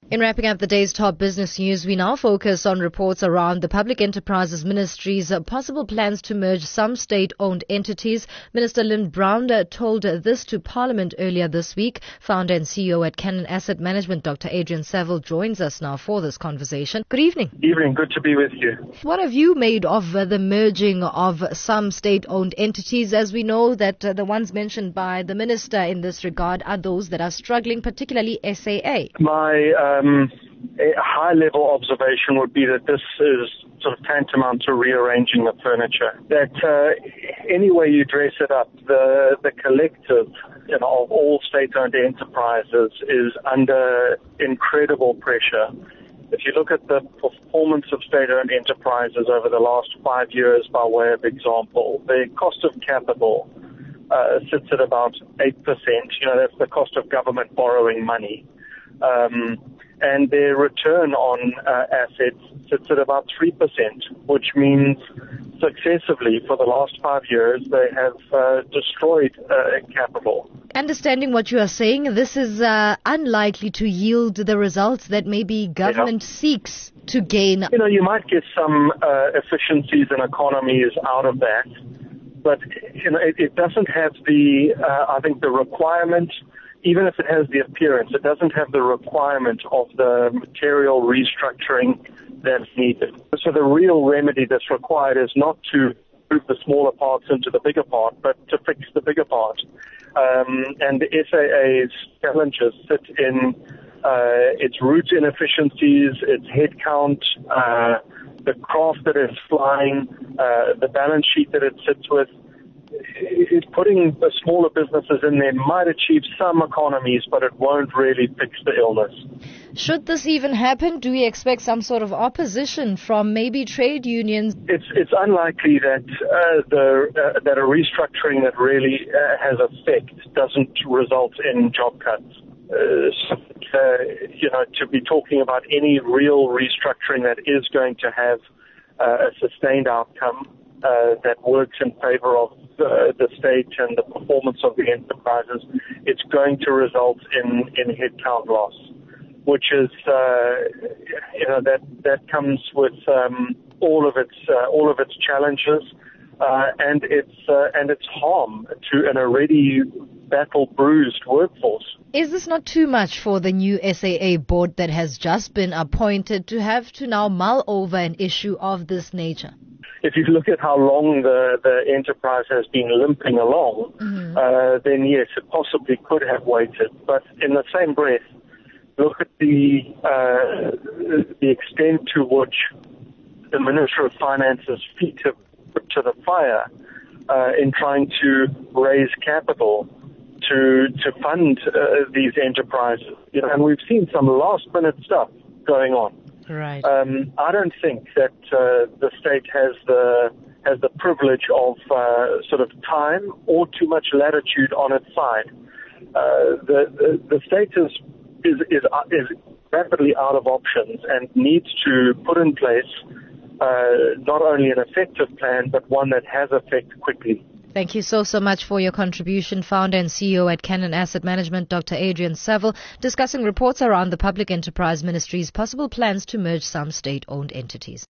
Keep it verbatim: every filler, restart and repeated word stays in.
In wrapping up the day's top business news, we now focus on reports around the Public Enterprises Ministry's possible plans to merge some state-owned entities. Minister Lynne Brown told this to Parliament earlier this week. Founder and C E O at Cannon Asset Management, Doctor Adrian Saville, joins us now for this conversation. Good evening. Evening, good to be with you. What have you made of uh, the merging of some state-owned entities? As we know that uh, the ones mentioned by the Minister in this regard are those that are struggling, particularly S A A. My um, a high-level observation would be that this is sort of tantamount to rearranging the furniture. That uh, any way you dress it up, the the collective, you know, of all state-owned enterprises is under incredible pressure. If you look at the performance of state-owned enterprises over the last five years, by way of example, the cost of capital uh, sits at about eight percent. You know, that's the cost of government borrowing money. Um, and their return on uh, assets sits at about three percent, which means successively for the last five years they have uh, destroyed uh, capital. Understanding what you are saying, this is uh, unlikely to yield the results that maybe government yeah. seeks to gain. You know, you might get some uh, efficiencies and economies out of that, but you know, it, it doesn't have the, uh, I think, the requirement. Even if it has the appearance, it doesn't have the requirement of the material restructuring that's needed. So the real remedy that's required is not to move the smaller parts into the bigger part, but to fix the bigger part. Um, and the S A A's challenges sit in uh, its root inefficiencies, its headcount, uh, the craft that it's flying, uh, the balance sheet that it sits with. It, putting the smaller businesses in there might achieve some economies, but it won't really fix the illness. Should this even happen, do we expect some sort of opposition from maybe trade unions? It's it's unlikely that uh, the uh, that a restructuring that really uh, has effect doesn't result in job cuts. Uh, so, uh, you know, to be talking about any real restructuring that is going to have uh, a sustained outcome uh, that works in favor of the, the state and the performance of the enterprises, it's going to result in, in headcount loss, which is, uh, you know, that, that comes with um, all of its uh, all of its challenges uh, and its uh, and its harm to an already battle-bruised workforce. Is this not too much for the new S A A board that has just been appointed to have to now mull over an issue of this nature? If you look at how long the, the enterprise has been limping along, mm-hmm. uh, then yes, it possibly could have waited. But in the same breath, look at the uh, the extent to which the Minister of Finance's feet have put to the fire uh, in trying to raise capital to to fund uh, these enterprises. You know, and we've seen some last-minute stuff going on. Right. Um, I don't think that uh, the state has the has the privilege of uh, sort of time or too much latitude on its side. Uh, the, the the state is is is is rapidly out of options and needs to put in place uh, not only an effective plan but one that has effect quickly. Thank you so, so much for your contribution. Founder and C E O at Cannon Asset Management, Doctor Adrian Saville, discussing reports around the Public Enterprise Ministry's possible plans to merge some state-owned entities.